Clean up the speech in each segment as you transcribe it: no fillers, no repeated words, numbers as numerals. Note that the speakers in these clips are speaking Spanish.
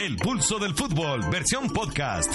El Pulso del Fútbol, versión podcast.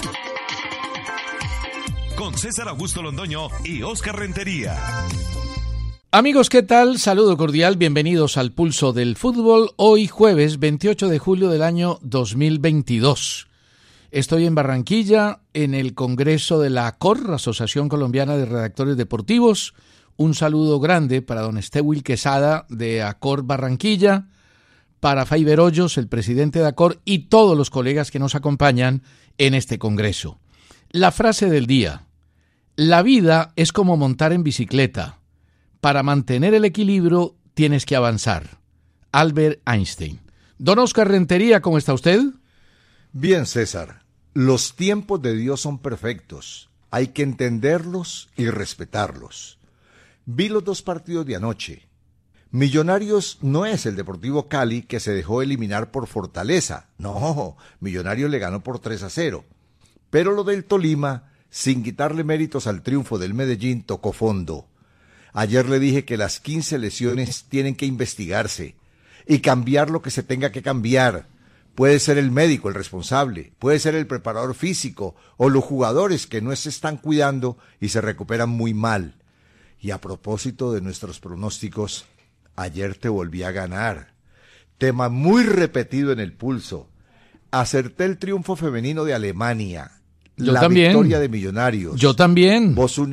Con César Augusto Londoño y Óscar Rentería. Amigos, ¿qué tal? Saludo cordial, bienvenidos al Pulso del Fútbol. Hoy jueves 28 de julio del año 2022. Estoy en Barranquilla, en el Congreso de la ACOR, Asociación Colombiana de Redactores Deportivos. Un saludo grande para don Estewil Quesada de ACOR Barranquilla, para Faiber Hoyos, el presidente de ACOR, y todos los colegas que nos acompañan en este congreso. La frase del día: la vida es como montar en bicicleta. Para mantener el equilibrio tienes que avanzar. Albert Einstein. Don Óscar Rentería, ¿cómo está usted? Bien, César. Los tiempos de Dios son perfectos. Hay que entenderlos y respetarlos. Vi los dos partidos de anoche. Millonarios no es el Deportivo Cali que se dejó eliminar por Fortaleza. No, Millonarios le ganó por 3-0. Pero lo del Tolima, sin quitarle méritos al triunfo del Medellín, tocó fondo. Ayer le dije que las 15 lesiones tienen que investigarse y cambiar lo que se tenga que cambiar. Puede ser el médico el responsable, puede ser el preparador físico o los jugadores que no se están cuidando y se recuperan muy mal. Y a propósito de nuestros pronósticos, ayer te volví a ganar. Tema muy repetido en el Pulso. Acerté el triunfo femenino de Alemania. Yo la también. Victoria de Millonarios. Yo también.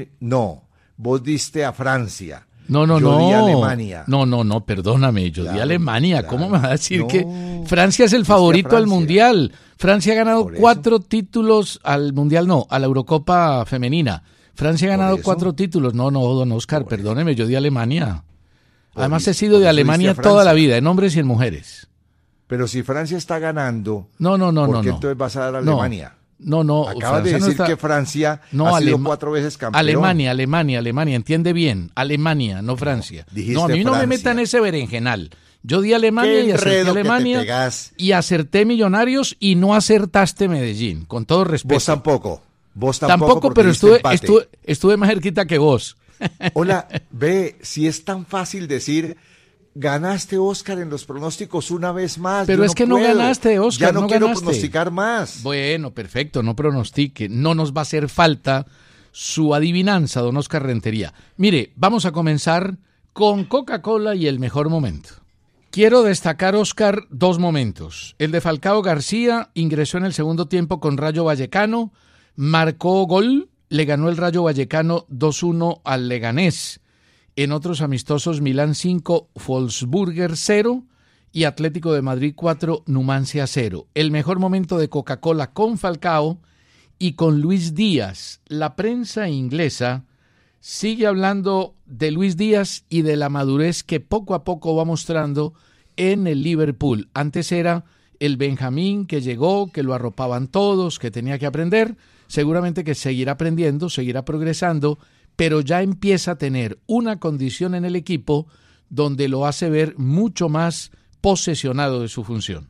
Vos diste a Francia. No. Yo di a Alemania. No, perdóname, yo di a Alemania. Claro. ¿Cómo me va a decir No, que Francia es el favorito al Mundial? Francia ha ganado 4 títulos al Mundial, no, a la Eurocopa femenina. Francia ha ganado 4 títulos. No, don Óscar, perdóneme, yo di a Alemania. Además he sido de Alemania toda la vida, en hombres y en mujeres. Pero si Francia está ganando, ¿por qué entonces vas a dar a Alemania? No. Acabas de decir que Francia ha sido 4 veces campeón. Alemania, entiende bien. Alemania, no Francia. No, a mí no me metan ese berenjenal. Yo di a Alemania y acerté Alemania y acerté Millonarios y no acertaste Medellín, con todo respeto. Vos tampoco, pero estuve más cerquita que vos. Hola, ve, si es tan fácil decir... Ganaste, Óscar, en los pronósticos una vez más. Pero es que no ganaste, Óscar. Ya no quiero pronosticar más. Bueno, perfecto, no pronostique. No nos va a hacer falta su adivinanza, don Óscar Rentería. Mire, vamos a comenzar con Coca-Cola y el mejor momento. Quiero destacar, Óscar, 2 momentos. El de Falcao García ingresó en el segundo tiempo con Rayo Vallecano, marcó gol, le ganó el Rayo Vallecano 2-1 al Leganés. En otros amistosos, Milán 5, Wolfsburger 0 y Atlético de Madrid 4, Numancia 0. El mejor momento de Coca-Cola con Falcao y con Luis Díaz. La prensa inglesa sigue hablando de Luis Díaz y de la madurez que poco a poco va mostrando en el Liverpool. Antes era el Benjamín que llegó, que lo arropaban todos, que tenía que aprender. Seguramente que seguirá aprendiendo, seguirá progresando, pero ya empieza a tener una condición en el equipo donde lo hace ver mucho más posesionado de su función.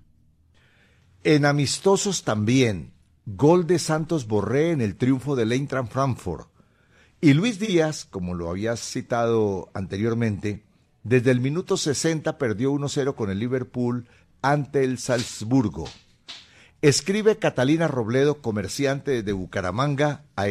En amistosos también, gol de Santos Borré en el triunfo del Eintracht Frankfurt. Y Luis Díaz, como lo habías citado anteriormente, desde el minuto 60 perdió 1-0 con el Liverpool ante el Salzburgo. Escribe Catalina Robledo, comerciante desde Bucaramanga, a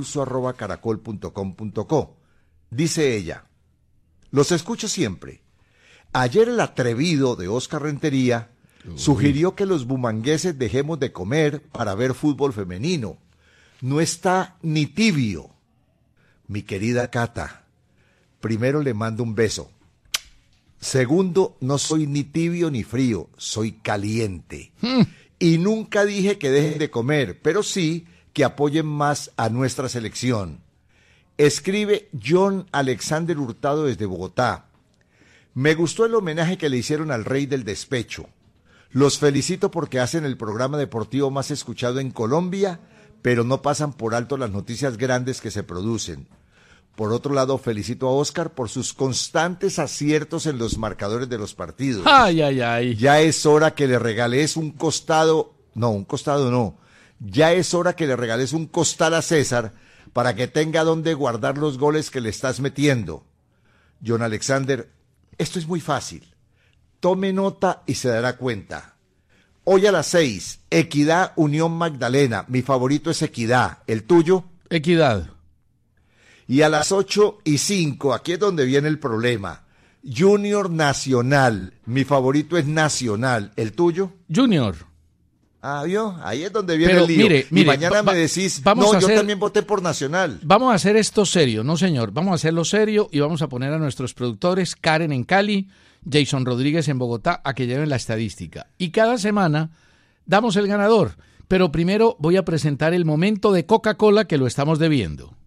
elpulso@caracol.com.co. Dice ella: los escucho siempre. Ayer el atrevido de Óscar Rentería sugirió que los bumangueses dejemos de comer para ver fútbol femenino. No está ni tibio. Mi querida Cata, primero le mando un beso. Segundo, no soy ni tibio ni frío, soy caliente. Y nunca dije que dejen de comer, pero sí que apoyen más a nuestra selección. Escribe John Alexander Hurtado desde Bogotá. Me gustó el homenaje que le hicieron al rey del despecho. Los felicito porque hacen el programa deportivo más escuchado en Colombia, pero no pasan por alto las noticias grandes que se producen. Por otro lado, felicito a Óscar por sus constantes aciertos en los marcadores de los partidos. Ay. Ya es hora que le regales un costado, no. Ya es hora que le regales un costal a César para que tenga donde guardar los goles que le estás metiendo. John Alexander, esto es muy fácil. Tome nota y se dará cuenta. Hoy a las 6, Equidad Unión Magdalena. Mi favorito es Equidad. ¿El tuyo? Equidad. Y a las 8:05, aquí es donde viene el problema. Junior Nacional. Mi favorito es Nacional. ¿El tuyo? Junior. ¿Vio? Ahí es donde viene Pero el lío. mire, y mañana me decís, yo también voté por Nacional. Vamos a hacer esto serio, no señor. Vamos a hacerlo serio y vamos a poner a nuestros productores, Karen en Cali, Jason Rodríguez en Bogotá, a que lleven la estadística. Y cada semana damos el ganador. Pero primero voy a presentar el momento de Coca-Cola que lo estamos debiendo.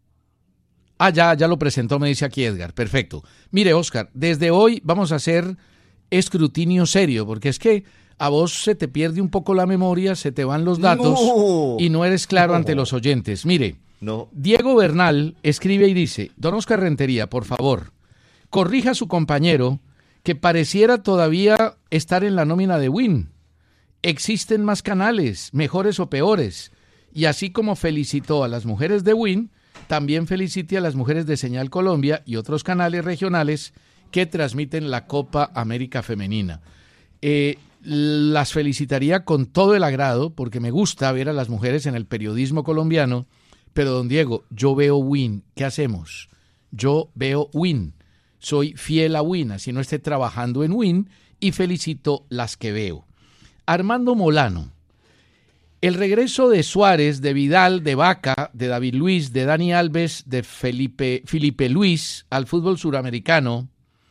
Ya lo presentó, me dice aquí Edgar. Perfecto. Mire, Oscar, desde hoy vamos a hacer escrutinio serio, porque es que a vos se te pierde un poco la memoria, se te van los datos y no eres claro ante los oyentes. Mire, Diego Bernal escribe y dice, don Oscar Rentería, por favor, corrija a su compañero que pareciera todavía estar en la nómina de Win. Existen más canales, mejores o peores, y así como felicitó a las mujeres de Win, también felicite a las mujeres de Señal Colombia y otros canales regionales que transmiten la Copa América Femenina. Las felicitaría con todo el agrado porque me gusta ver a las mujeres en el periodismo colombiano, pero don Diego, yo veo Win, ¿qué hacemos? Yo veo Win, soy fiel a Win, así no esté trabajando en Win y felicito las que veo. Armando Molano, el regreso de Suárez, de Vidal, de Vaca, de David Luiz, de Dani Alves, de Felipe Luis al fútbol suramericano,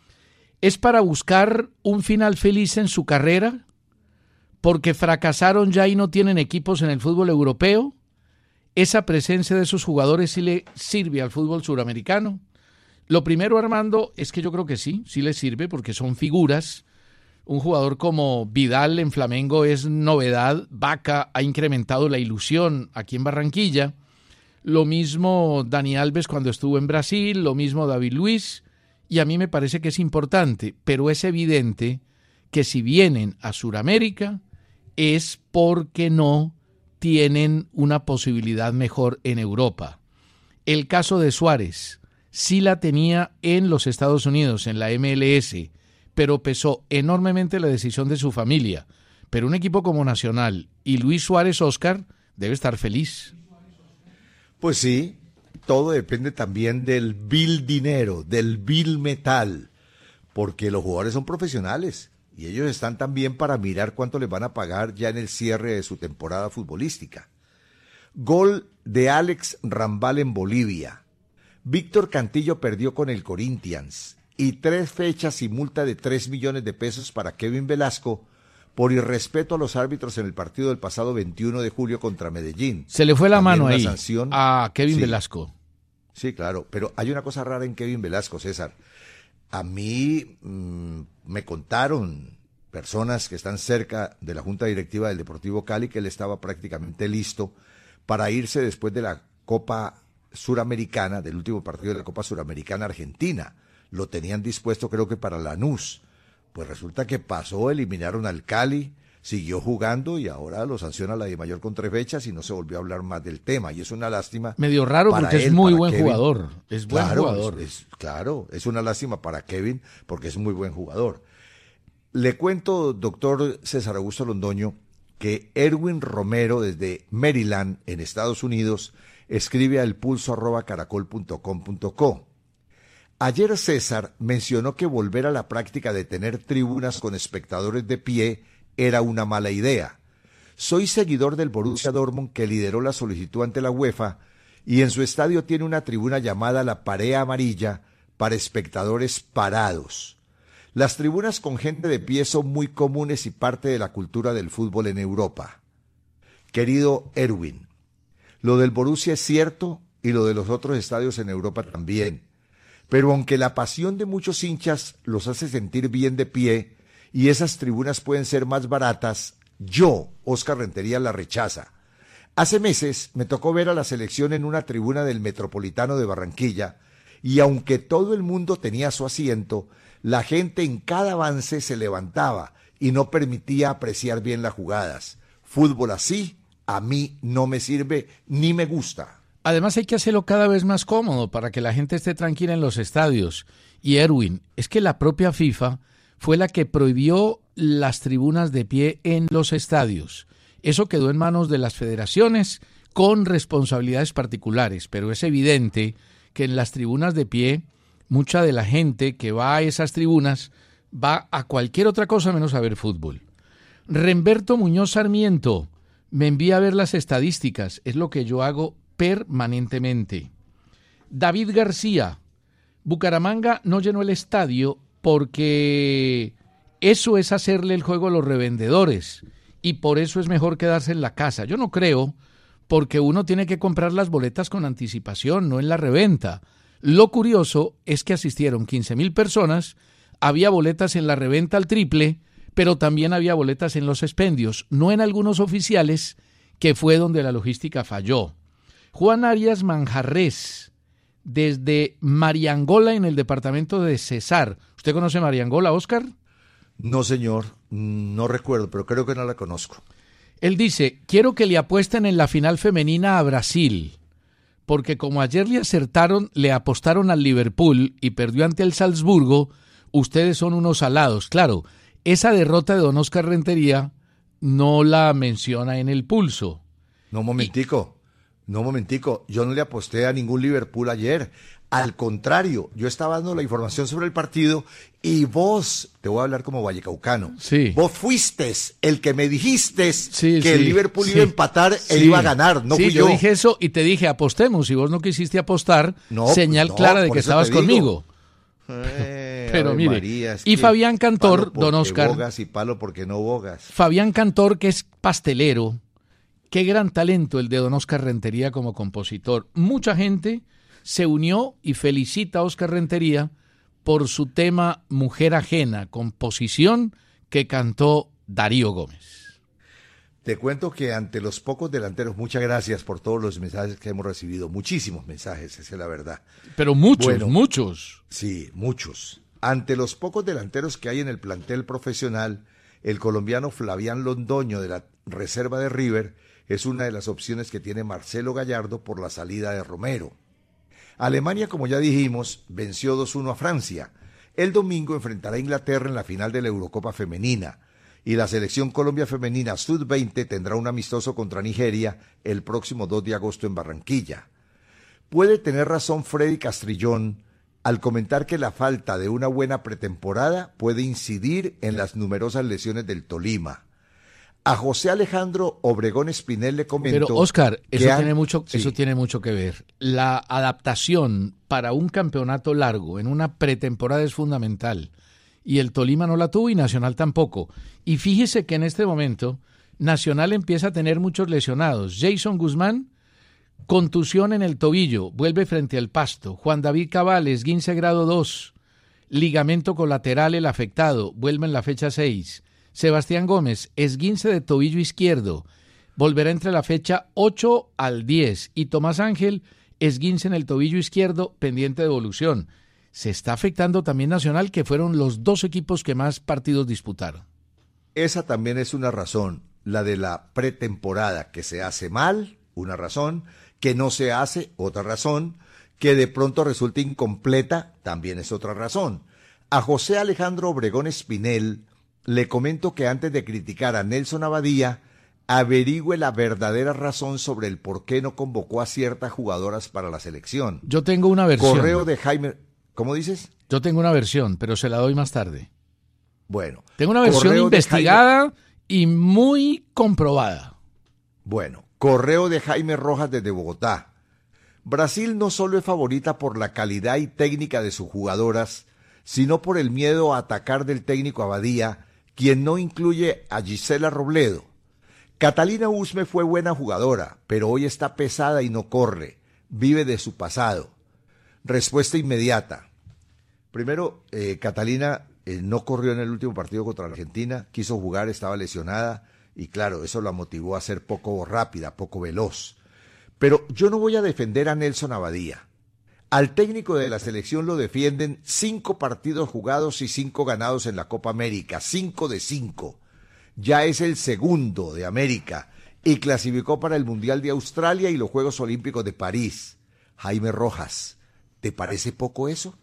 ¿es para buscar un final feliz en su carrera? ¿Porque fracasaron ya y no tienen equipos en el fútbol europeo? ¿Esa presencia de esos jugadores sí le sirve al fútbol suramericano? Lo primero, Armando, es que yo creo que sí le sirve porque son figuras. Un jugador como Vidal en Flamengo es novedad. Vaca ha incrementado la ilusión aquí en Barranquilla. Lo mismo Dani Alves cuando estuvo en Brasil, lo mismo David Luiz. Y a mí me parece que es importante, pero es evidente que si vienen a Sudamérica es porque no tienen una posibilidad mejor en Europa. El caso de Suárez sí la tenía en los Estados Unidos, en la MLS, pero pesó enormemente la decisión de su familia. Pero un equipo como Nacional y Luis Suárez, Oscar, debe estar feliz. Pues sí. Todo depende también del vil dinero, del vil metal, porque los jugadores son profesionales y ellos están también para mirar cuánto les van a pagar ya en el cierre de su temporada futbolística. Gol de Alex Rambal en Bolivia. Víctor Cantillo perdió con el Corinthians y 3 fechas y multa de 3 millones de pesos para Kevin Velasco por irrespeto a los árbitros en el partido del pasado 21 de julio contra Medellín. Se le fue la También mano una ahí sanción a Kevin sí. Velasco. Sí, claro, pero hay una cosa rara en Kevin Velasco, César. A mí me contaron personas que están cerca de la Junta Directiva del Deportivo Cali que él estaba prácticamente listo para irse después de la Copa Suramericana, del último partido de la Copa Suramericana Argentina. Lo tenían dispuesto creo que para Lanús. Pues resulta que pasó, eliminaron al Cali, siguió jugando y ahora lo sanciona la DIMAYOR con 3 fechas y no se volvió a hablar más del tema. Y es una lástima. Medio raro porque él, es muy buen Kevin. jugador. Es buen jugador. Claro, es una lástima para Kevin porque es muy buen jugador. Le cuento, doctor César Augusto Londoño, que Erwin Romero desde Maryland, en Estados Unidos, escribe a elpulso@caracol.com.co. Ayer César mencionó que volver a la práctica de tener tribunas con espectadores de pie era una mala idea. Soy seguidor del Borussia Dortmund que lideró la solicitud ante la UEFA y en su estadio tiene una tribuna llamada la Pared Amarilla para espectadores parados. Las tribunas con gente de pie son muy comunes y parte de la cultura del fútbol en Europa. Querido Erwin, lo del Borussia es cierto y lo de los otros estadios en Europa también. Pero aunque la pasión de muchos hinchas los hace sentir bien de pie y esas tribunas pueden ser más baratas, yo, Oscar Rentería, la rechaza. Hace meses me tocó ver a la selección en una tribuna del Metropolitano de Barranquilla y aunque todo el mundo tenía su asiento, la gente en cada avance se levantaba y no permitía apreciar bien las jugadas. Fútbol así a mí no me sirve ni me gusta. Además hay que hacerlo cada vez más cómodo para que la gente esté tranquila en los estadios. Y Erwin, es que la propia FIFA fue la que prohibió las tribunas de pie en los estadios. Eso quedó en manos de las federaciones con responsabilidades particulares, pero es evidente que en las tribunas de pie, mucha de la gente que va a esas tribunas va a cualquier otra cosa menos a ver fútbol. Remberto Muñoz Sarmiento me envía a ver las estadísticas, es lo que yo hago permanentemente. David García, Bucaramanga no llenó el estadio porque eso es hacerle el juego a los revendedores y por eso es mejor quedarse en la casa. Yo no creo, porque uno tiene que comprar las boletas con anticipación, no en la reventa. Lo curioso es que asistieron 15,000 personas, había boletas en la reventa al triple, pero también había boletas en los expendios, no en algunos oficiales, que fue donde la logística falló. Juan Arias Manjarres, desde Mariangola, en el departamento de Cesar. ¿Usted conoce Mariangola, Óscar? No, señor, no recuerdo, pero creo que no la conozco. Él dice, quiero que le apuesten en la final femenina a Brasil, porque como ayer le apostaron al Liverpool y perdió ante el Salzburgo, ustedes son unos alados. Claro, esa derrota de don Óscar Rentería no la menciona en el pulso. No, momentico, yo no le aposté a ningún Liverpool ayer. Al contrario, yo estaba dando la información sobre el partido y vos, te voy a hablar como vallecaucano, sí. Vos fuiste el que me dijiste sí, que el Liverpool iba a empatar e iba a ganar, no fui yo. Sí, yo dije eso y te dije apostemos, y vos no quisiste apostar, señal clara de que estabas conmigo. Pero mire, María, y Fabián Cantor, don Óscar. Bogas y palo porque no bogas. Fabián Cantor, que es pastelero, qué gran talento el de don Óscar Rentería como compositor. Mucha gente se unió y felicita a Óscar Rentería por su tema Mujer Ajena, composición que cantó Darío Gómez. Te cuento que ante los pocos delanteros, muchas gracias por todos los mensajes que hemos recibido, muchísimos mensajes, esa es la verdad. Pero muchos. Sí, muchos. Ante los pocos delanteros que hay en el plantel profesional, el colombiano Flavián Londoño de la reserva de River es una de las opciones que tiene Marcelo Gallardo por la salida de Romero. Alemania, como ya dijimos, venció 2-1 a Francia. El domingo enfrentará a Inglaterra en la final de la Eurocopa Femenina. Y la selección Colombia Femenina Sub-20 tendrá un amistoso contra Nigeria el próximo 2 de agosto en Barranquilla. Puede tener razón Freddy Castrillón al comentar que la falta de una buena pretemporada puede incidir en las numerosas lesiones del Tolima. A José Alejandro Obregón Espinel le comento... Pero, Óscar, eso tiene mucho que ver. La adaptación para un campeonato largo en una pretemporada es fundamental. Y el Tolima no la tuvo y Nacional tampoco. Y fíjese que en este momento Nacional empieza a tener muchos lesionados. Jason Guzmán, contusión en el tobillo, vuelve frente al Pasto. Juan David Cabal, esguince grado 2, ligamento colateral el afectado, vuelve en la fecha 6. Sebastián Gómez, esguince de tobillo izquierdo, volverá entre la fecha 8 al 10. Y Tomás Ángel, esguince en el tobillo izquierdo, pendiente de evolución. Se está afectando también Nacional, que fueron los dos equipos que más partidos disputaron. Esa también es una razón, la de la pretemporada, que se hace mal, una razón, que no se hace, otra razón, que de pronto resulta incompleta, también es otra razón. A José Alejandro Obregón Espinel le comento que antes de criticar a Nelson Abadía, averigüe la verdadera razón sobre el por qué no convocó a ciertas jugadoras para la selección. Yo tengo una versión. Correo de Jaime... ¿Cómo dices? Yo tengo una versión, pero se la doy más tarde. Bueno. Tengo una versión investigada y muy comprobada. Bueno, correo de Jaime Rojas desde Bogotá. Brasil no solo es favorita por la calidad y técnica de sus jugadoras, sino por el miedo a atacar del técnico Abadía, quien no incluye a Gisela Robledo. Catalina Usme fue buena jugadora, pero hoy está pesada y no corre. Vive de su pasado. Respuesta inmediata. Primero, Catalina no corrió en el último partido contra la Argentina, quiso jugar, estaba lesionada y claro, eso la motivó a ser poco rápida, poco veloz. Pero yo no voy a defender a Nelson Abadía. Al técnico de la selección lo defienden 5 partidos jugados y 5 ganados en la Copa América, 5 de 5. Ya es el segundo de América y clasificó para el Mundial de Australia y los Juegos Olímpicos de París. Jaime Rojas, ¿te parece poco eso?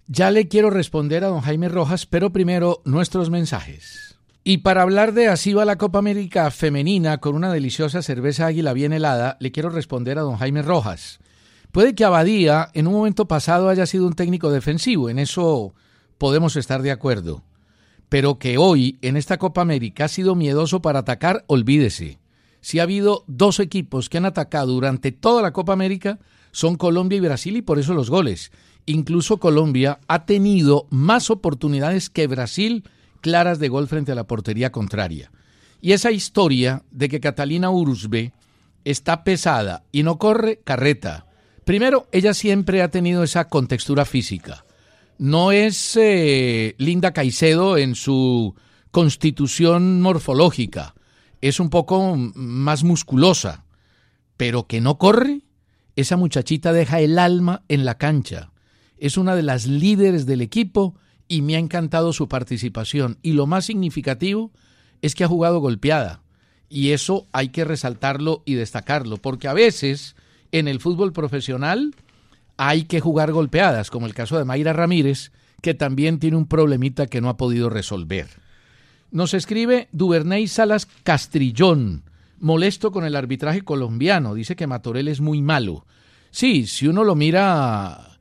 Ya le quiero responder a don Jaime Rojas, pero primero nuestros mensajes. Y para hablar de así va la Copa América femenina con una deliciosa cerveza Águila bien helada, le quiero responder a don Jaime Rojas. Puede que Abadía en un momento pasado haya sido un técnico defensivo, en eso podemos estar de acuerdo. Pero que hoy en esta Copa América ha sido miedoso para atacar, olvídese. Si ha habido 2 equipos que han atacado durante toda la Copa América, son Colombia y Brasil, y por eso los goles. Incluso Colombia ha tenido más oportunidades que Brasil claras de gol frente a la portería contraria. Y esa historia de que Catalina Uruzbe está pesada y no corre, carreta. Primero, ella siempre ha tenido esa contextura física. No es Linda Caicedo en su constitución morfológica. Es un poco más musculosa. Pero que no corre, esa muchachita deja el alma en la cancha. Es una de las líderes del equipo y me ha encantado su participación. Y lo más significativo es que ha jugado golpeada. Y eso hay que resaltarlo y destacarlo, porque a veces en el fútbol profesional hay que jugar golpeadas, como el caso de Mayra Ramírez, que también tiene un problemita que no ha podido resolver. Nos escribe Duvernay Salas Castrillón, molesto con el arbitraje colombiano, dice que Matorel es muy malo. Sí, si uno lo mira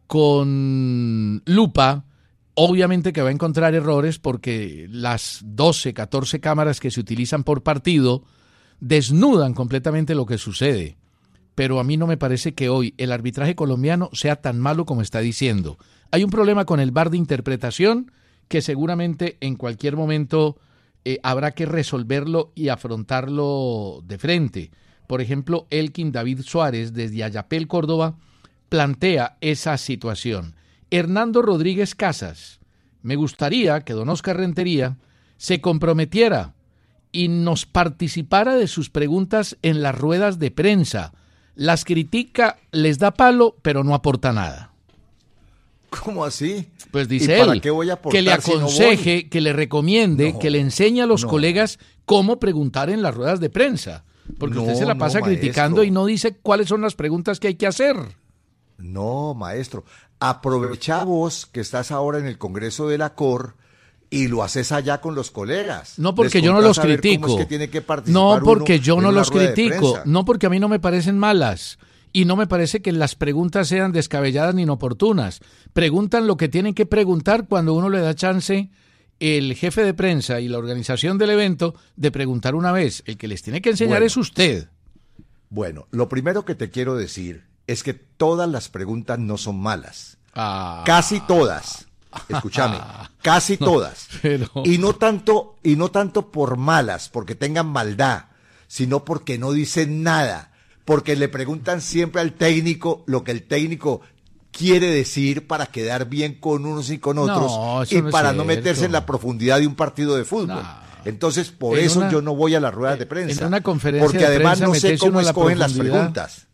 con lupa, obviamente que va a encontrar errores porque las 12, 14 cámaras que se utilizan por partido desnudan completamente lo que sucede. Pero a mí no me parece que hoy el arbitraje colombiano sea tan malo como está diciendo. Hay un problema con el VAR de interpretación que seguramente en cualquier momento habrá que resolverlo y afrontarlo de frente. Por ejemplo, Elkin David Suárez, desde Ayapel, Córdoba, plantea esa situación. Hernando Rodríguez Casas, me gustaría que don Oscar Rentería se comprometiera y nos participara de sus preguntas en las ruedas de prensa. Las critica, les da palo, pero no aporta nada. ¿Cómo así? Pues dice ¿Y para él, qué voy a aportar que le aconseje, si no voy? que le recomiende, No, que le enseñe a los no. colegas cómo preguntar en las ruedas de prensa. Porque usted se la pasa criticando maestro. y no dice cuáles son las preguntas que hay que hacer. No, maestro. Aprovecha vos que estás ahora en el Congreso de la COR y lo haces allá con los colegas. No porque Les yo no los contás a ver cómo critico. es que tiene que participar No porque uno yo en no una los rueda de critico. prensa. No porque a mí no me parecen malas. Y no me parece que las preguntas sean descabelladas ni inoportunas. Preguntan lo que tienen que preguntar cuando uno le da chance, el jefe de prensa y la organización del evento, de preguntar una vez. El que les tiene que enseñar es usted. Bueno, lo primero que te quiero decir es que todas las preguntas no son malas. Casi todas. Escúchame, casi todas. Pero... Y no tanto por malas, porque tengan maldad, sino porque no dicen nada. Porque le preguntan siempre al técnico lo que el técnico quiere decir para quedar bien con unos y con otros, No, eso y no es para no cierto. meterse en la profundidad de un partido de fútbol. No. Entonces, por En eso una- yo no voy a las ruedas de prensa. en una conferencia porque de además prensa no sé meterse cómo uno a la escogen las profundidad. preguntas.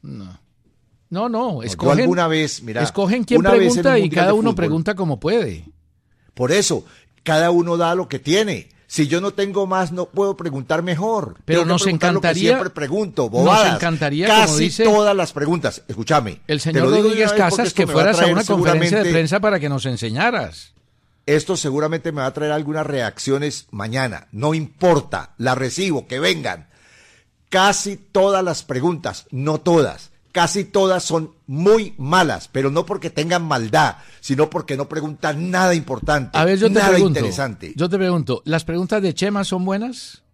No, Yo escogen, alguna vez, mira, escogen quién una vez en pregunta un y mundial cada de uno fútbol. pregunta como puede. Por eso, cada uno da lo que tiene. Si yo no tengo más, no puedo preguntar mejor. Pero Tengo que nos preguntar lo que encantaría- siempre pregunto, bobadas. nos encantaría, como casi dice todas las preguntas. Escúchame. El te señor lo digo de Rodríguez una vez porque Casas, esto que me va a fueras a traer una conferencia de seguramente- prensa para que nos enseñaras. Esto seguramente me va a traer algunas reacciones mañana. No importa, las recibo, que vengan. Casi todas las preguntas, no todas, casi todas son muy malas, pero no porque tengan maldad, sino porque no preguntan nada importante, A ver, yo te nada pregunto, interesante. yo te pregunto, ¿las preguntas de Chema son buenas?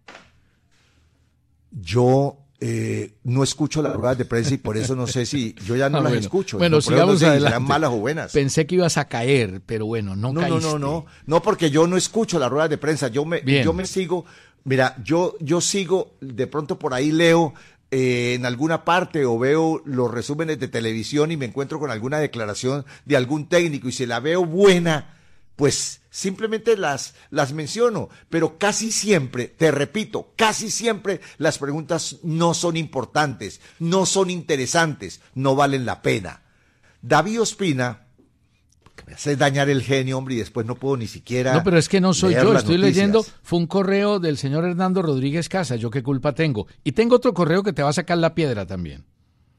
Yo no escucho las ruedas de prensa y por eso no sé si yo ya no las Bueno. escucho. Bueno, por eso sigamos no sé si adelante. serán malas o buenas. Pensé que ibas a caer, pero bueno, no caíste. No, porque yo no escucho las ruedas de prensa. Yo me sigo, mira, yo sigo, de pronto por ahí leo en alguna parte o veo los resúmenes de televisión y me encuentro con alguna declaración de algún técnico y si la veo buena, pues simplemente las menciono, pero casi siempre, te repito, casi siempre las preguntas no son importantes, no son interesantes, no valen la pena. David Ospina, que me hace dañar el genio, hombre, y después no puedo ni siquiera No, pero es que no soy leer yo, las estoy noticias. leyendo, fue un correo del señor Hernando Rodríguez Casas, yo qué culpa tengo. Y tengo otro correo que te va a sacar la piedra también.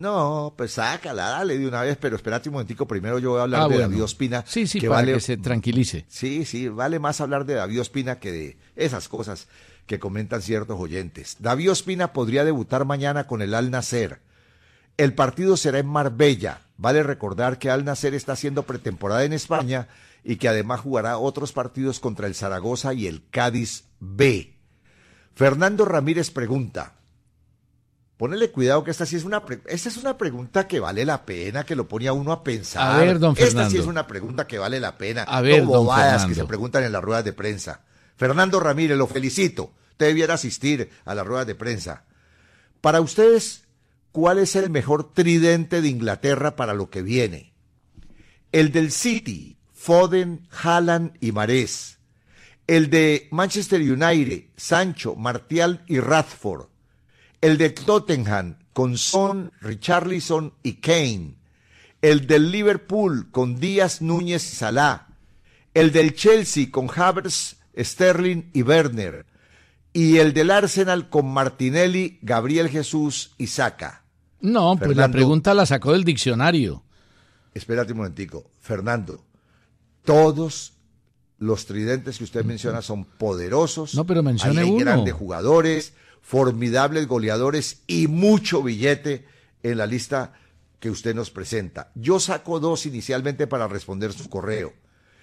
No, pues sácala, dale de una vez, pero espérate un momentico, primero yo voy a hablar de bueno. David Ospina. Sí, que para vale, que se tranquilice. Sí, vale más hablar de David Ospina que de esas cosas que comentan ciertos oyentes. David Ospina podría debutar mañana con el Al Nassr. El partido será en Marbella. Vale recordar que Al Nassr está haciendo pretemporada en España y que además jugará otros partidos contra el Zaragoza y el Cádiz B. Fernando Ramírez pregunta, ponele cuidado que esta es una pregunta que vale la pena, que lo pone a uno a pensar. A ver, don Fernando. Esta sí es una pregunta que vale la pena. A ver, no don bobadas Fernando. que se preguntan en las ruedas de prensa. Fernando Ramírez, lo felicito. Usted debiera asistir a las ruedas de prensa. Para ustedes, ¿cuál es el mejor tridente de Inglaterra para lo que viene? El del City, Foden, Haaland y Mahrez. El de Manchester United, Sancho, Martial y Rashford. El de Tottenham, con Son, Richarlison y Kane. El del Liverpool, con Díaz, Núñez y Salah. El del Chelsea, con Havertz, Sterling y Werner. Y el del Arsenal, con Martinelli, Gabriel Jesús y Saka. No, pues la Fernando, pregunta la sacó del diccionario. Espérate un momentico. Fernando, todos los tridentes que usted menciona son poderosos. No, pero mencione Ahí hay uno. grandes jugadores, formidables goleadores y mucho billete en la lista que usted nos presenta. Yo saco dos inicialmente para responder su correo.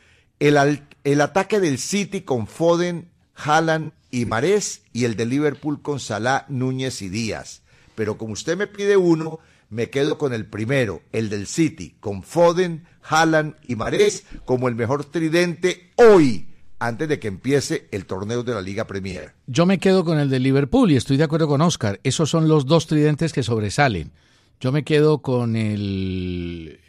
El ataque del City con Foden, Haaland y Mahrez, y el de Liverpool con Salah, Núñez y Díaz. Pero como usted me pide uno, me quedo con el primero, el del City, con Foden, Haaland y Mahrez como el mejor tridente hoy, antes de que empiece el torneo de la Liga Premier. Yo me quedo con el de Liverpool y estoy de acuerdo con Oscar. Esos son los dos tridentes que sobresalen. Yo me quedo con el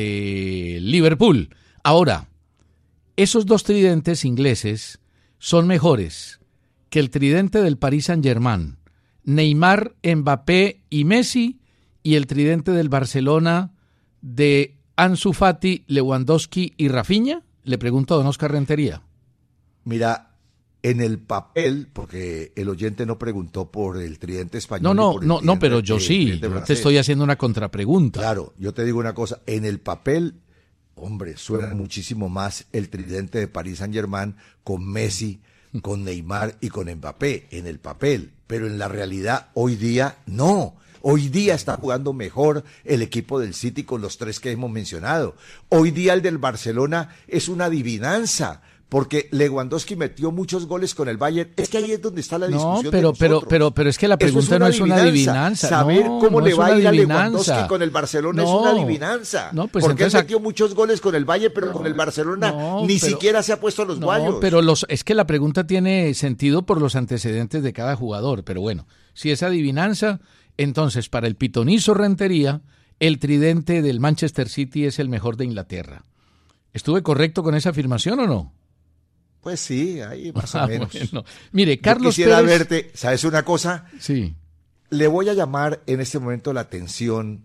de Liverpool. Ahora, esos dos tridentes ingleses son mejores que el tridente del Paris Saint-Germain, Neymar, Mbappé y Messi, y el tridente del Barcelona de Ansu Fati, Lewandowski y Rafinha. Le pregunto a don Oscar Rentería. Mira, en el papel, porque el oyente no preguntó por el tridente español. No, pero yo sí, yo te estoy haciendo una contrapregunta. Claro, yo te digo una cosa, en el papel, hombre, suena muchísimo más el tridente de Paris Saint-Germain con Messi, con Neymar y con Mbappé, en el papel, pero en la realidad hoy día no. Hoy día está jugando mejor el equipo del City con los tres que hemos mencionado. Hoy día el del Barcelona es una adivinanza, porque Lewandowski metió muchos goles con el Bayern. Es que ahí es donde está la discusión. No, de nosotros. pero es que la pregunta no es una adivinanza. Saber no, cómo no le es va una a ir a adivinanza. Lewandowski con el Barcelona es una adivinanza. No, pues porque él entonces, metió muchos goles con el Bayern, pero con el Barcelona ni siquiera se ha puesto los guayos. No, pero es que la pregunta tiene sentido por los antecedentes de cada jugador. Pero bueno, si es adivinanza, entonces para el pitonizo Rentería, el tridente del Manchester City es el mejor de Inglaterra. ¿Estuve correcto con esa afirmación o no? Pues sí, ahí más o menos. Bueno. Mire, Carlos Yo quisiera Pérez... verte, ¿sabes una cosa? Sí. Le voy a llamar en este momento la atención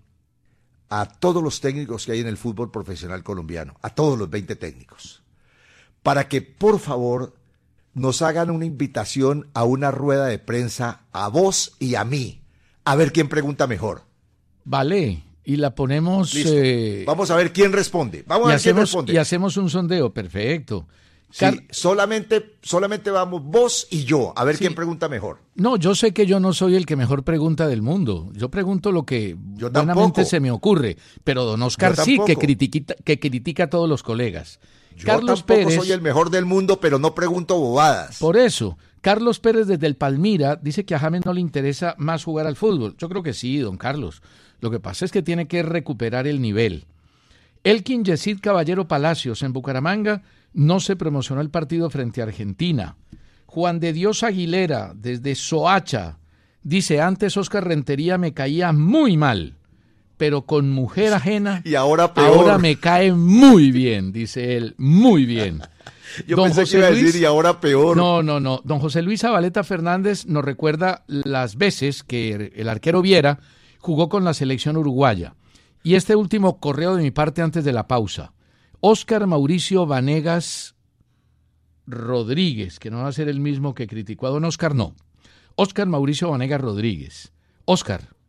a todos los técnicos que hay en el fútbol profesional colombiano, a todos los 20 técnicos, para que por favor nos hagan una invitación a una rueda de prensa a vos y a mí, a ver quién pregunta mejor. Vale, y la ponemos... Vamos a ver quién responde. Vamos a ver quién responde. Y hacemos un sondeo, perfecto. Sí, solamente vamos vos y yo, a ver quién pregunta mejor. No, yo sé que yo no soy el que mejor pregunta del mundo. Yo pregunto lo que buenamente se me ocurre. Pero don Oscar sí, que critica a todos los colegas. Carlos Pérez, soy el mejor del mundo, pero no pregunto bobadas. Por eso, Carlos Pérez desde el Palmira dice que a James no le interesa más jugar al fútbol. Yo creo que sí, don Carlos. Lo que pasa es que tiene que recuperar el nivel. Elkin Yesid Caballero Palacios en Bucaramanga no se promocionó el partido frente a Argentina. Juan de Dios Aguilera desde Soacha dice: antes Oscar Rentería me caía muy mal, pero con mujer ajena y ahora peor. Ahora me cae muy bien, dice él, muy bien. Yo pensé que iba a decir y ahora peor. No. Don José Luis Zabaleta Fernández nos recuerda las veces que el arquero Viera jugó con la selección uruguaya. Y este último correo de mi parte antes de la pausa. Óscar Mauricio Vanegas Rodríguez, que no va a ser el mismo que criticó a don Óscar, no. Óscar Mauricio Vanegas Rodríguez. Óscar,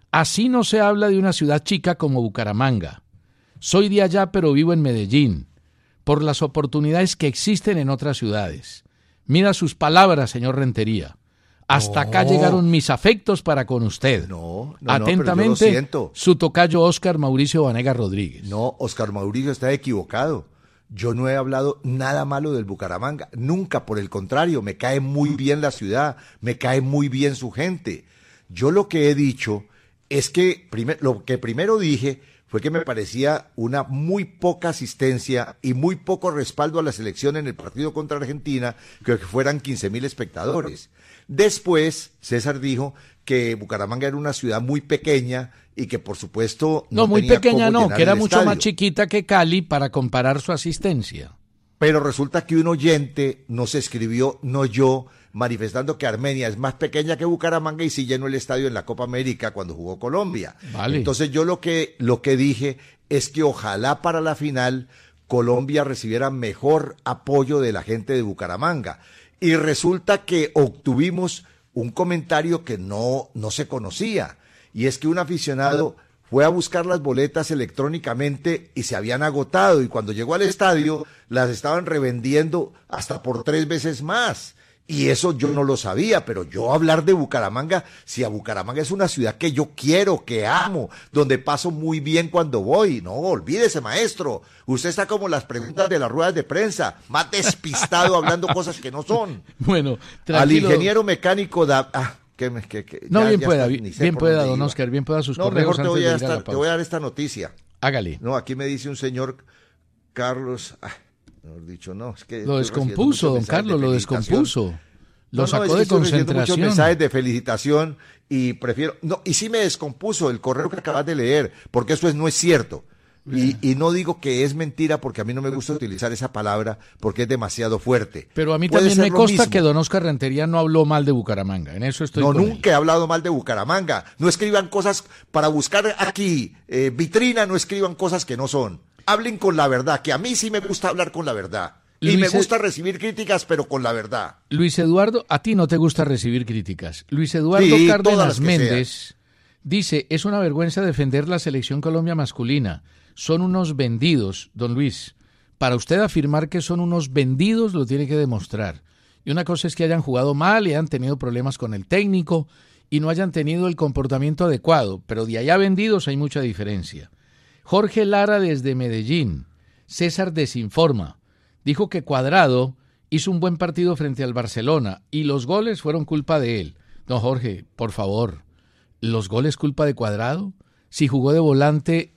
Así no se habla de una ciudad chica como Bucaramanga. Soy de allá, pero vivo en Medellín, por las oportunidades que existen en otras ciudades. Mira sus palabras, señor Rentería. Hasta acá llegaron mis afectos para con usted. Atentamente, pero yo lo siento. Su tocayo Óscar Mauricio Vanegas Rodríguez. No, Óscar Mauricio está equivocado. Yo no he hablado nada malo del Bucaramanga, nunca, por el contrario, me cae muy bien la ciudad, me cae muy bien su gente. Yo lo que he dicho es que, lo que primero dije fue que me parecía una muy poca asistencia y muy poco respaldo a la selección en el partido contra Argentina, que fueran 15,000 espectadores. Después, César dijo que Bucaramanga era una ciudad muy pequeña y que, por supuesto, no muy tenía pequeña, cómo no, llenar que era el mucho estadio. más chiquita que Cali para comparar su asistencia. Pero resulta que un oyente nos escribió, no yo, manifestando que Armenia es más pequeña que Bucaramanga y sí llenó el estadio en la Copa América cuando jugó Colombia. Vale. Entonces yo lo que dije es que ojalá para la final Colombia recibiera mejor apoyo de la gente de Bucaramanga. Y resulta que obtuvimos un comentario que no se conocía, y es que un aficionado fue a buscar las boletas electrónicamente y se habían agotado, y cuando llegó al estadio las estaban revendiendo hasta por 3 veces más. Y eso yo no lo sabía, pero yo hablar de Bucaramanga, si a Bucaramanga es una ciudad que yo quiero, que amo, donde paso muy bien cuando voy. No, olvídese, maestro. Usted está como las preguntas de las ruedas de prensa, más despistado hablando cosas que no son. Bueno, Al tranquilo. ingeniero mecánico da... No, ya bien pueda, está, ni sé bien por pueda, dónde don iba. Óscar, bien pueda sus No, correos mejor antes de ir a la te pausa. voy a dar esta noticia. Hágale. No, aquí me dice un señor Carlos... mejor dicho, no, es que... Lo estoy recibiendo descompuso, muchos don mensajes Carlos, de lo felicitación. descompuso. Lo No, sacó es que de estoy recibiendo muchos concentración. mensajes de felicitación y prefiero... No, y sí me descompuso el correo que acabas de leer, porque eso no es cierto. Y no digo que es mentira porque a mí no me gusta utilizar esa palabra porque es demasiado fuerte. Pero a mí Puede también ser me lo consta mismo. que don Óscar Rentería no habló mal de Bucaramanga. En eso estoy No, con él. nunca he hablado mal de Bucaramanga. No escriban cosas para buscar aquí vitrina, no escriban cosas que no son. Hablen con la verdad, que a mí sí me gusta hablar con la verdad. Y me gusta recibir críticas, pero con la verdad. Luis Eduardo, a ti no te gusta recibir críticas. Luis Eduardo Sí, todas Cárdenas las que Méndez dice, es una vergüenza defender la selección Colombia masculina. Son unos vendidos, don Luis. Para usted afirmar que son unos vendidos lo tiene que demostrar. Y una cosa es que hayan jugado mal y hayan tenido problemas con el técnico y no hayan tenido el comportamiento adecuado, pero de allá vendidos hay mucha diferencia. Jorge Lara desde Medellín. César desinforma. Dijo que Cuadrado hizo un buen partido frente al Barcelona y los goles fueron culpa de él. Don Jorge, por favor, ¿los goles culpa de Cuadrado? Si jugó de volante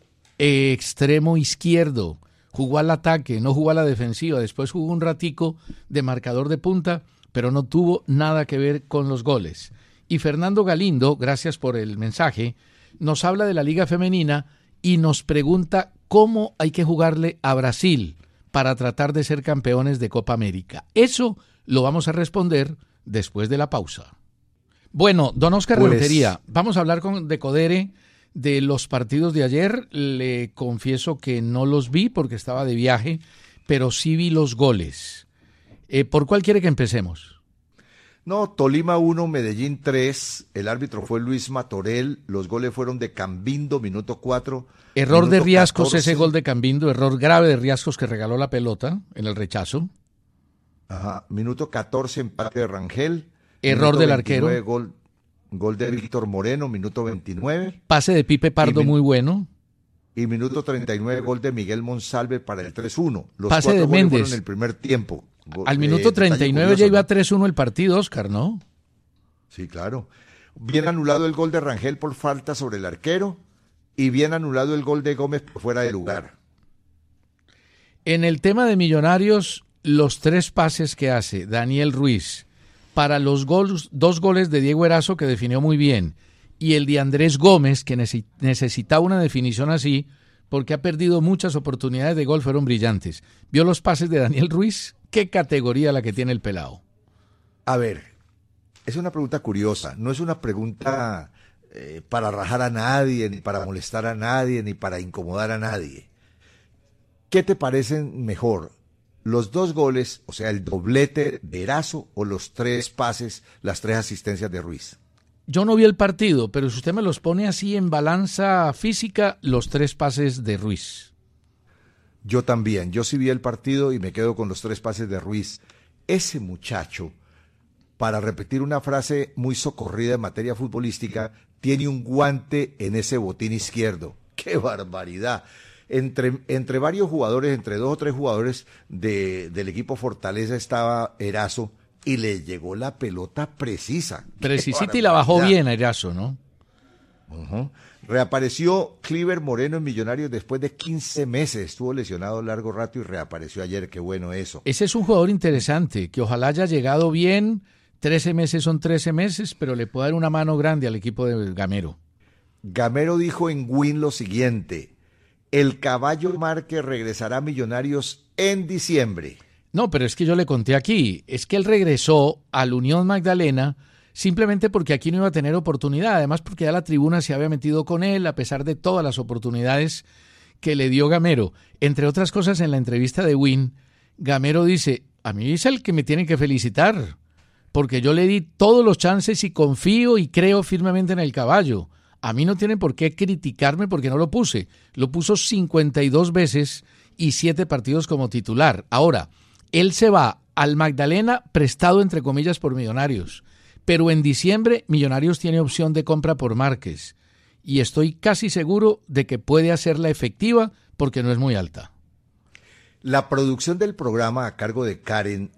extremo izquierdo, jugó al ataque, no jugó a la defensiva, después jugó un ratico de marcador de punta, pero no tuvo nada que ver con los goles. Y Fernando Galindo, gracias por el mensaje, nos habla de la Liga Femenina y nos pregunta cómo hay que jugarle a Brasil para tratar de ser campeones de Copa América. Eso lo vamos a responder después de la pausa. Bueno, don Óscar Rentería, vamos a hablar de Codere de los partidos de ayer. Le confieso que no los vi porque estaba de viaje, pero sí vi los goles. ¿Por cuál quiere que empecemos? No, Tolima 1, Medellín 3, el árbitro fue Luis Matorel, los goles fueron de Cambindo, minuto 4. Error minuto de Riascos, 14. ese gol de Cambindo, error grave de Riascos que regaló la pelota en el rechazo. Ajá, minuto 14, empate de Rangel. Error del 29, arquero. Gol de Víctor Moreno, minuto 29. Pase de Pipe Pardo muy bueno. Y minuto 39, gol de Miguel Monsalve para el 3-1. Los Pase de 4 goles Méndez. fueron en el primer tiempo. Al minuto 39 ya iba 3-1 el partido, Óscar, ¿no? Sí, claro. Bien anulado el gol de Rangel por falta sobre el arquero y bien anulado el gol de Gómez por fuera de lugar. En el tema de Millonarios, los 3 pases que hace Daniel Ruiz para los 2 goles de Diego Erazo, que definió muy bien, y el de Andrés Gómez, que necesitaba una definición así, porque ha perdido muchas oportunidades de gol, fueron brillantes. ¿Vio los pases de Daniel Ruiz? ¿Qué categoría la que tiene el pelado? A ver, es una pregunta curiosa, no es una pregunta para rajar a nadie, ni para molestar a nadie, ni para incomodar a nadie. ¿Qué te parecen mejor? ¿Los 2 goles, o sea, el doblete de Erazo, o los 3 pases, las 3 asistencias de Ruiz? yo no vi el partido, pero si usted me los pone así en balanza física, los 3 pases de Ruiz. Yo también, yo sí vi el partido y me quedo con los 3 pases de Ruiz. Ese muchacho, para repetir una frase muy socorrida en materia futbolística, tiene un guante en ese botín izquierdo. ¡Qué barbaridad! Entre varios jugadores, entre 2 o 3 jugadores del equipo Fortaleza estaba Erazo y le llegó la pelota precisa. Precisita y la bajó bien a Erazo, ¿no? Reapareció Cliver Moreno en Millonarios después de 15 meses. Estuvo lesionado largo rato y reapareció ayer. Qué bueno eso. Ese es un jugador interesante, que ojalá haya llegado bien. 13 meses son 13 meses, pero le puede dar una mano grande al equipo de Gamero. Gamero dijo en Win lo siguiente: el Caballo Márquez regresará a Millonarios en diciembre. No, pero es que yo le conté aquí, es que él regresó al Unión Magdalena simplemente porque aquí no iba a tener oportunidad, además porque ya la tribuna se había metido con él a pesar de todas las oportunidades que le dio Gamero. Entre otras cosas, en la entrevista de Win, Gamero dice, a mí es el que me tienen que felicitar, porque yo le di todos los chances y confío y creo firmemente en el Caballo. A mí no tienen por qué criticarme porque no lo puse. Lo puso 52 veces y 7 partidos como titular. Ahora, él se va al Magdalena prestado, entre comillas, por Millonarios. Pero en diciembre, Millonarios tiene opción de compra por Márquez. Y estoy casi seguro de que puede hacerla efectiva porque no es muy alta. La producción del programa a cargo de Karen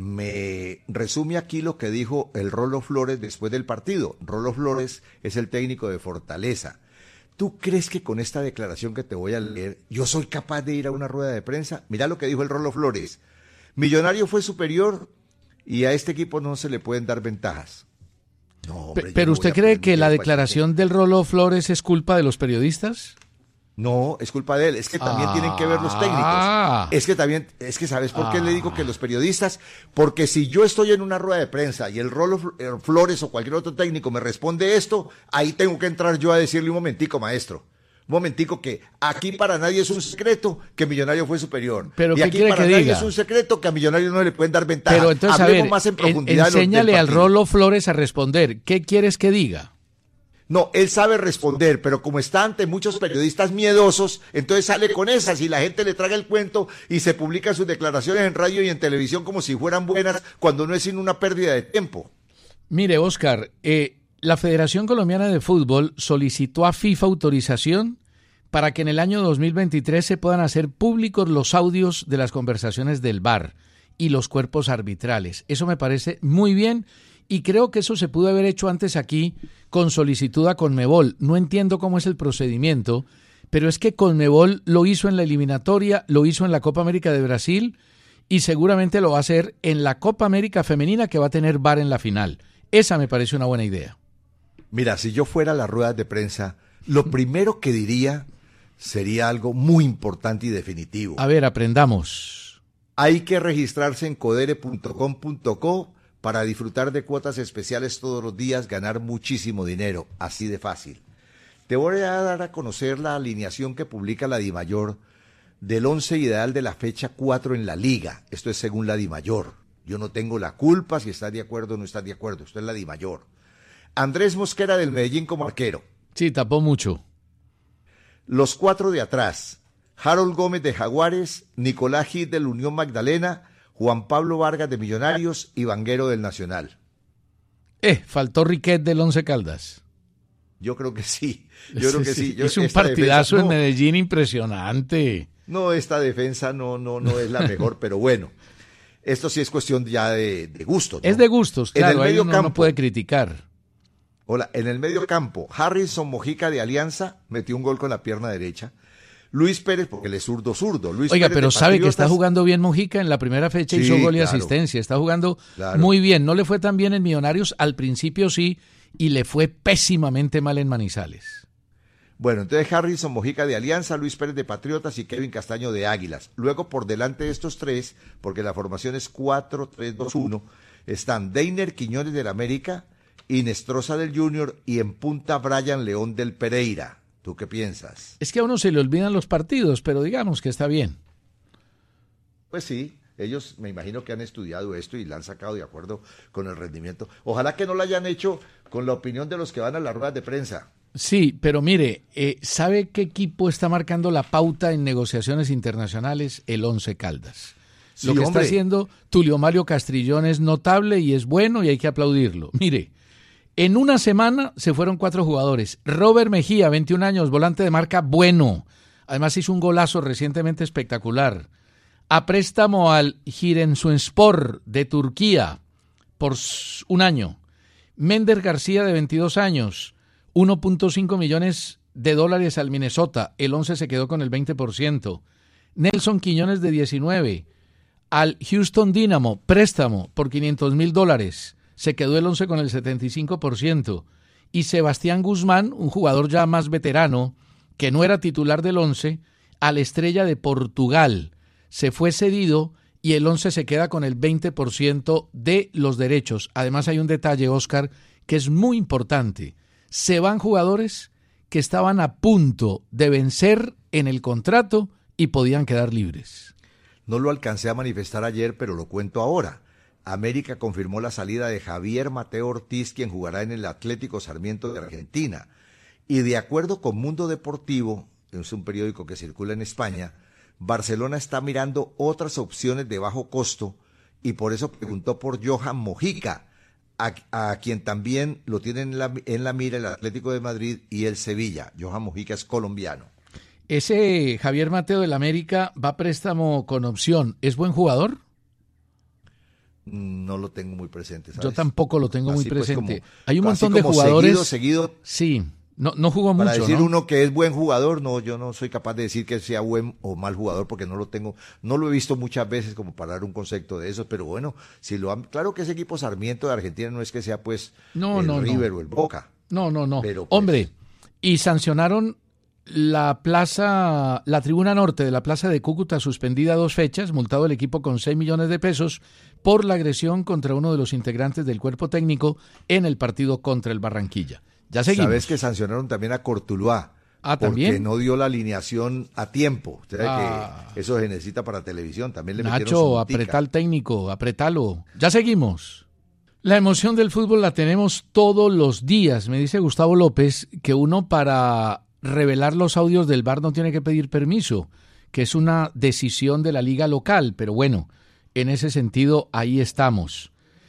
me resume aquí lo que dijo el Rolo Flores después del partido. Rolo Flores es el técnico de Fortaleza. ¿Tú crees que con esta declaración que te voy a leer, yo soy capaz de ir a una rueda de prensa? Mira lo que dijo el Rolo Flores. Millonario fue superior y a este equipo no se le pueden dar ventajas. No, hombre, pero ¿usted cree que la declaración del Rolo Flores es culpa de los periodistas? No, es culpa de él, es que también tienen que ver los técnicos. Es que ¿sabes por qué le digo que los periodistas? Porque si yo estoy en una rueda de prensa y el Rolo Flores o cualquier otro técnico me responde esto, ahí tengo que entrar yo a decirle un momentico, maestro. Un momentico, que aquí para nadie es un secreto que Millonario fue superior. Pero y aquí ¿qué para que nadie diga? Es un secreto que a Millonario no le pueden dar ventaja. Pero entonces, hablemos más en profundidad. Enséñale al Rolo Flores a responder. ¿Qué quieres que diga? No, él sabe responder, pero como está ante muchos periodistas miedosos, entonces sale con esas y la gente le traga el cuento y se publican sus declaraciones en radio y en televisión como si fueran buenas, cuando no es sino una pérdida de tiempo. Mire, Oscar, la Federación Colombiana de Fútbol solicitó a FIFA autorización para que en el año 2023 se puedan hacer públicos los audios de las conversaciones del VAR y los cuerpos arbitrales. Eso me parece muy bien y creo que eso se pudo haber hecho antes aquí con solicitud a Conmebol. No entiendo cómo es el procedimiento, pero es que Conmebol lo hizo en la eliminatoria, lo hizo en la Copa América de Brasil y seguramente lo va a hacer en la Copa América Femenina, que va a tener VAR en la final. Esa me parece una buena idea. Mira, si yo fuera a las ruedas de prensa, lo primero que diría sería algo muy importante y definitivo. A ver, aprendamos. Hay que registrarse en codere.com.co para disfrutar de cuotas especiales todos los días, ganar muchísimo dinero, así de fácil. Te voy a dar a conocer la alineación que publica la Dimayor del 11 ideal de la fecha 4 en la Liga. Esto es según la Dimayor. Yo no tengo la culpa si estás de acuerdo o no estás de acuerdo. Esto es la Dimayor. Andrés Mosquera del Medellín como arquero. Sí, tapó mucho. Los 4 de atrás: Harold Gómez de Jaguares, Nicolás Gil del Unión Magdalena, Juan Pablo Vargas de Millonarios y Vanguero del Nacional. Faltó Riquet del Once Caldas. Yo creo que sí. Yo creo que sí. Es un partidazo en Medellín impresionante. No, esta defensa no es la mejor, pero bueno. Esto sí es cuestión ya de gustos, ¿no? Es de gustos, claro, ahí uno no puede criticar. Hola, en el medio campo, Harrison Mojica de Alianza metió un gol con la pierna derecha. Luis Pérez, porque él es zurdo. Luis Oiga, Pérez pero sabe que está jugando bien Mojica. En la primera fecha hizo gol y asistencia. Está jugando muy bien. No le fue tan bien en Millonarios, al principio sí, y le fue pésimamente mal en Manizales. Bueno, entonces Harrison Mojica de Alianza, Luis Pérez de Patriotas y Kevin Castaño de Águilas. Luego, por delante de estos tres, porque la formación es 4-3-2-1, están Deiner Quiñones del América, Inestrosa del Junior y en punta Brian León del Pereira. ¿Tú qué piensas? Es que a uno se le olvidan los partidos, pero digamos que está bien. Pues sí, Ellos me imagino que han estudiado esto y la han sacado de acuerdo con el rendimiento. Ojalá que no la hayan hecho con la opinión de los que van a las ruedas de prensa. Sí, pero mire, ¿sabe qué equipo está marcando la pauta en negociaciones internacionales? El Once Caldas. Sí, Lo que hombre. está haciendo Tulio Mario Castrillón es notable y es bueno y hay que aplaudirlo. Mire, en una semana se fueron 4 jugadores. Robert Mejía, 21 años, volante de marca bueno. Además hizo un golazo recientemente espectacular. A préstamo al Giresunspor de Turquía por un año. Mender García, de 22 años, 1.5 millones de dólares al Minnesota. El 11 se quedó con el 20%. Nelson Quiñones, de 19, al Houston Dynamo, préstamo por $500,000. Se quedó el 11 con el 75%. Y Sebastián Guzmán, un jugador ya más veterano, que no era titular del 11, a la Estrella de Portugal. Se fue cedido y el 11 se queda con el 20% de los derechos. Además hay un detalle, Oscar, que es muy importante. Se van jugadores que estaban a punto de vencer en el contrato y podían quedar libres. No lo alcancé a manifestar ayer, pero lo cuento ahora. América confirmó la salida de Javier Mateo Ortiz, quien jugará en el Atlético Sarmiento de Argentina. Y de acuerdo con Mundo Deportivo, es un periódico que circula en España, Barcelona está mirando otras opciones de bajo costo y por eso preguntó por Johan Mojica, a quien también lo tienen en la mira el Atlético de Madrid y el Sevilla. Johan Mojica es colombiano. Ese Javier Mateo del América va a préstamo con opción. ¿Es buen jugador? No lo tengo muy presente, ¿sabes? Yo tampoco lo tengo muy presente. Pues, hay un montón de jugadores. Seguido. Sí, no jugó Para mucho, decir ¿no? uno que es buen jugador, no, yo no soy capaz de decir que sea buen o mal jugador porque no lo tengo, no lo he visto muchas veces como para dar un concepto de eso, pero bueno, si lo han, claro que ese equipo Sarmiento de Argentina no es que sea pues el River o el Boca. No. Pero, pues, hombre, y sancionaron la tribuna norte de la Plaza de Cúcuta suspendida 2 fechas, multado el equipo con 6 millones de pesos por la agresión contra uno de los integrantes del cuerpo técnico en el partido contra el Barranquilla. Ya seguimos. Sabes que sancionaron también a Cortuluá. ¿También? Porque no dio la alineación a tiempo. Usted sabe que eso se necesita para televisión. También le metieron su Nacho, multica. apretá al técnico, apretalo. Ya seguimos. La emoción del fútbol la tenemos todos los días. Me dice Gustavo López que uno para revelar los audios del VAR no tiene que pedir permiso, que es una decisión de la liga local. Pero bueno, en ese sentido, ahí estamos.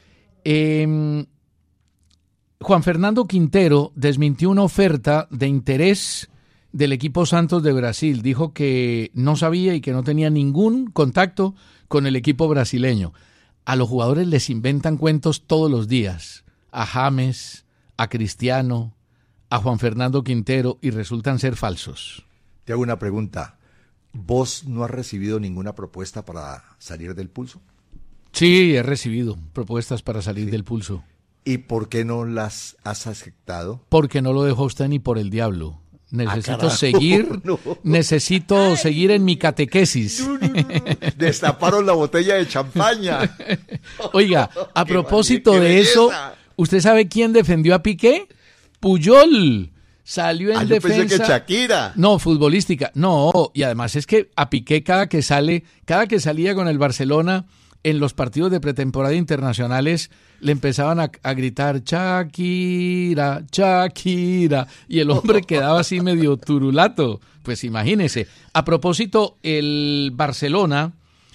Juan Fernando Quintero desmintió una oferta de interés del equipo Santos de Brasil. Dijo que no sabía y que no tenía ningún contacto con el equipo brasileño. A los jugadores les inventan cuentos todos los días. A James, a Cristiano, a Juan Fernando Quintero, y resultan ser falsos. Te hago una pregunta. ¿Vos no has recibido ninguna propuesta para salir del Pulso? Sí, he recibido propuestas para salir del Pulso. ¿Y por qué no las has aceptado? Porque no lo dejo a usted ni por el diablo. Necesito seguir, No. necesito seguir en mi catequesis. Destaparon la botella de champaña. Oiga, a Qué propósito qué de eso, belleza. ¿usted sabe quién defendió a Piqué? Puyol. Salió en Yo pensé defensa. que Shakira. No, futbolística. No, y además es que a Piqué cada que salía con el Barcelona en los partidos de pretemporada internacionales le empezaban a gritar Shakira, Shakira, y el hombre quedaba así medio turulato. Pues imagínese. A propósito, el Barcelona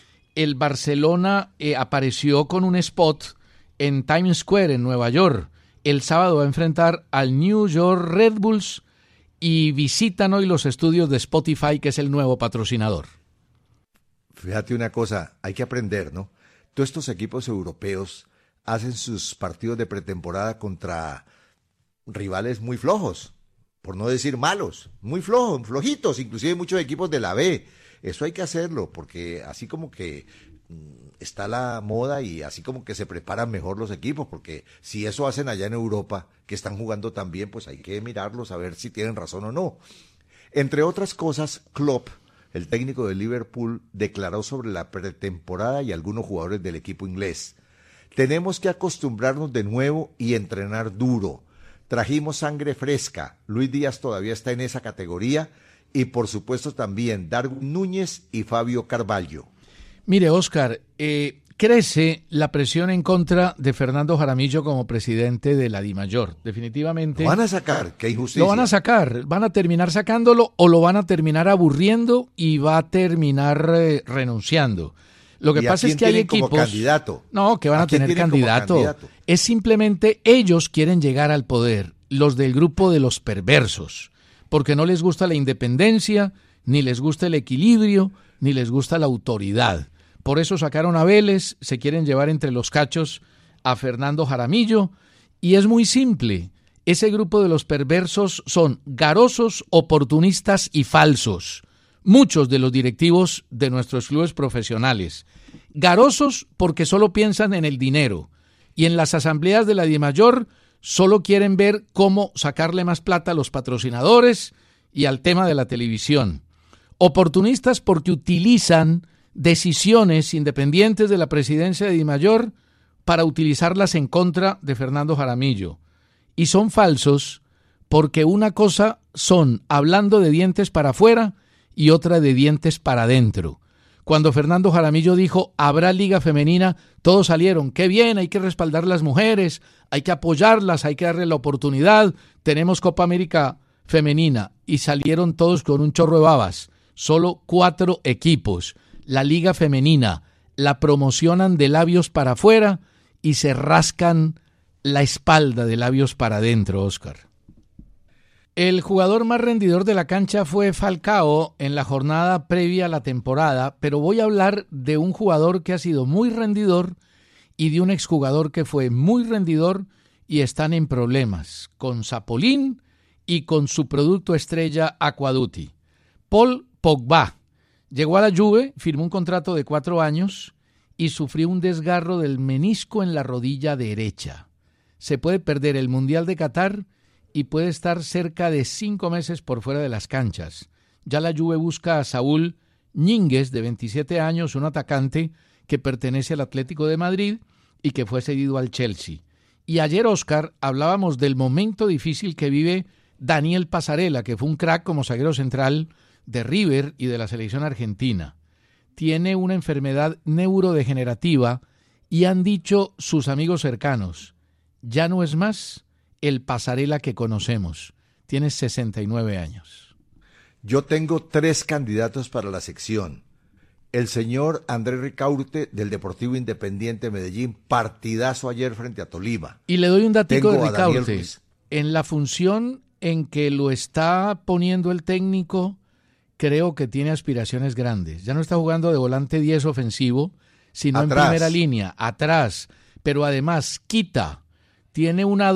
apareció con un spot en Times Square en Nueva York. El sábado va a enfrentar al New York Red Bulls y visitan hoy los estudios de Spotify, que es el nuevo patrocinador. Fíjate una cosa, hay que aprender, ¿no? Todos estos equipos europeos hacen sus partidos de pretemporada contra rivales muy flojos, por no decir malos, muy flojos, flojitos, inclusive muchos equipos de la B. Eso hay que hacerlo, porque así como que está la moda y así como que se preparan mejor los equipos, porque si eso hacen allá en Europa, que están jugando tan bien, pues hay que mirarlos a ver si tienen razón o no. Entre otras cosas, Klopp, el técnico de Liverpool, declaró sobre la pretemporada y algunos jugadores del equipo inglés. Tenemos que acostumbrarnos de nuevo y entrenar duro. Trajimos sangre fresca. Luis Díaz todavía está en esa categoría y por supuesto también Darwin Núñez y Fabio Carvalho. Mire, Óscar, crece la presión en contra de Fernando Jaramillo como presidente de la DIMAYOR. Definitivamente. Lo van a sacar, qué injusticia. Lo van a sacar, van a terminar sacándolo o lo van a terminar aburriendo y va a terminar renunciando. Lo que pasa es que hay equipos como candidato? No, que van a tener candidato. Es simplemente ellos quieren llegar al poder, los del grupo de los perversos, porque no les gusta la independencia, ni les gusta el equilibrio, ni les gusta la autoridad. Por eso sacaron a Vélez, se quieren llevar entre los cachos a Fernando Jaramillo, y es muy simple. Ese grupo de los perversos son garosos, oportunistas y falsos. Muchos de los directivos de nuestros clubes profesionales. Garosos porque solo piensan en el dinero, y en las asambleas de la DIMAYOR solo quieren ver cómo sacarle más plata a los patrocinadores y al tema de la televisión. Oportunistas porque utilizan decisiones independientes de la presidencia de DIMAYOR para utilizarlas en contra de Fernando Jaramillo. Y son falsos porque una cosa son hablando de dientes para afuera y otra de dientes para adentro. Cuando Fernando Jaramillo dijo habrá liga femenina, todos salieron, qué bien, hay que respaldar a las mujeres, hay que apoyarlas, hay que darle la oportunidad, tenemos Copa América femenina, y salieron todos con un chorro de babas. Solo 4 equipos. La liga femenina la promocionan de labios para afuera y se rascan la espalda de labios para adentro, Óscar. El jugador más rendidor de la cancha fue Falcao en la jornada previa a la temporada, pero voy a hablar de un jugador que ha sido muy rendidor y de un exjugador que fue muy rendidor y están en problemas con Zapolín y con su producto estrella Aquaduti. Paul Pogba llegó a la Juve, firmó un contrato de 4 años y sufrió un desgarro del menisco en la rodilla derecha. Se puede perder el Mundial de Qatar y puede estar cerca de 5 meses por fuera de las canchas. Ya la Juve busca a Saúl Ñínguez, de 27 años, un atacante que pertenece al Atlético de Madrid y que fue cedido al Chelsea. Y ayer, Óscar, hablábamos del momento difícil que vive Daniel Passarella, que fue un crack como zaguero central de River y de la selección argentina. Tiene una enfermedad neurodegenerativa y han dicho sus amigos cercanos, ya no es más el Passarella que conocemos. Tiene 69 años. Yo tengo 3 candidatos para la sección. El señor Andrés Ricaurte, del Deportivo Independiente Medellín, partidazo ayer frente a Tolima. Y le doy un datico de Ricaurte. En la función en que lo está poniendo el técnico, creo que tiene aspiraciones grandes. Ya no está jugando de volante 10 ofensivo, sino atrás, en primera línea, atrás. Pero además quita, tiene una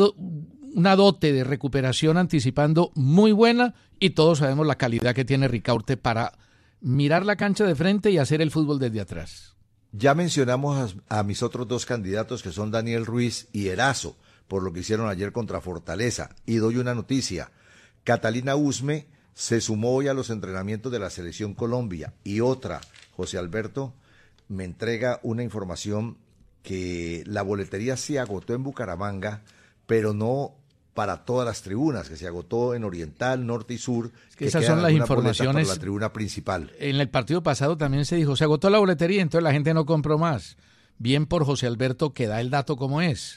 dote de recuperación anticipando muy buena, y todos sabemos la calidad que tiene Ricaurte para mirar la cancha de frente y hacer el fútbol desde atrás. Ya mencionamos a mis otros 2 candidatos, que son Daniel Ruiz y Erazo, por lo que hicieron ayer contra Fortaleza. Y doy una noticia: Catalina Usme se sumó hoy a los entrenamientos de la Selección Colombia. Y otra, José Alberto me entrega una información que la boletería se agotó en Bucaramanga, pero no para todas las tribunas, que se agotó en Oriental, Norte y Sur. Que esas son las informaciones. Para la tribuna principal. En el partido pasado también se dijo, se agotó la boletería, entonces la gente no compró más. Bien por José Alberto, que da el dato como es.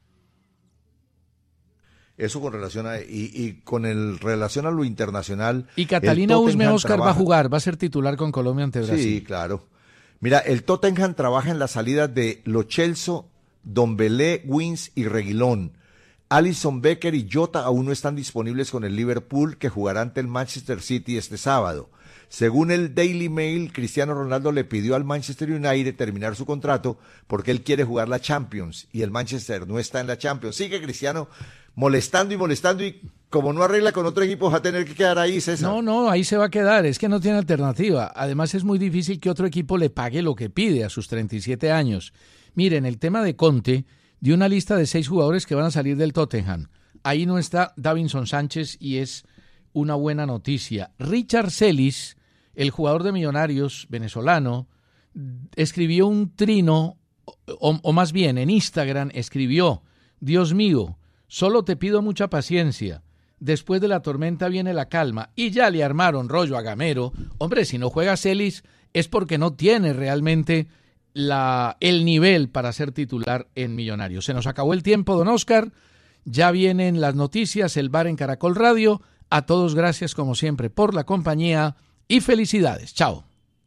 Eso con relación a relación a lo internacional. Y Catalina Usme, Óscar, va a jugar, va a ser titular con Colombia ante Brasil. Sí, claro. Mira, el Tottenham trabaja en las salidas de Lo Celso, Dombelé, Wins y Reguilón. Alisson Becker y Jota aún no están disponibles con el Liverpool, que jugará ante el Manchester City este sábado. Según el Daily Mail, Cristiano Ronaldo le pidió al Manchester United terminar su contrato porque él quiere jugar la Champions y el Manchester no está en la Champions. Sigue Cristiano molestando y como no arregla con otro equipo va a tener que quedar ahí, César. No, ahí se va a quedar, es que no tiene alternativa. Además es muy difícil que otro equipo le pague lo que pide a sus 37 años. Miren, el tema de Conte, dio una lista de 6 jugadores que van a salir del Tottenham. Ahí no está Davinson Sánchez y es una buena noticia. Richard Celis, el jugador de Millonarios venezolano, escribió un trino, o más bien en Instagram escribió, Dios mío, solo te pido mucha paciencia. Después de la tormenta viene la calma. Y ya le armaron rollo a Gamero. Hombre, si no juega Celis, es porque no tiene realmente el nivel para ser titular en Millonarios. Se nos acabó el tiempo, don Oscar. Ya vienen las noticias, el VAR en Caracol Radio. A todos gracias como siempre por la compañía y felicidades. Chao.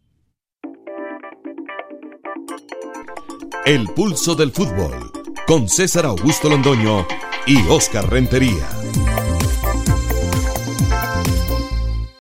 El pulso del fútbol con César Augusto Londoño y Oscar Rentería.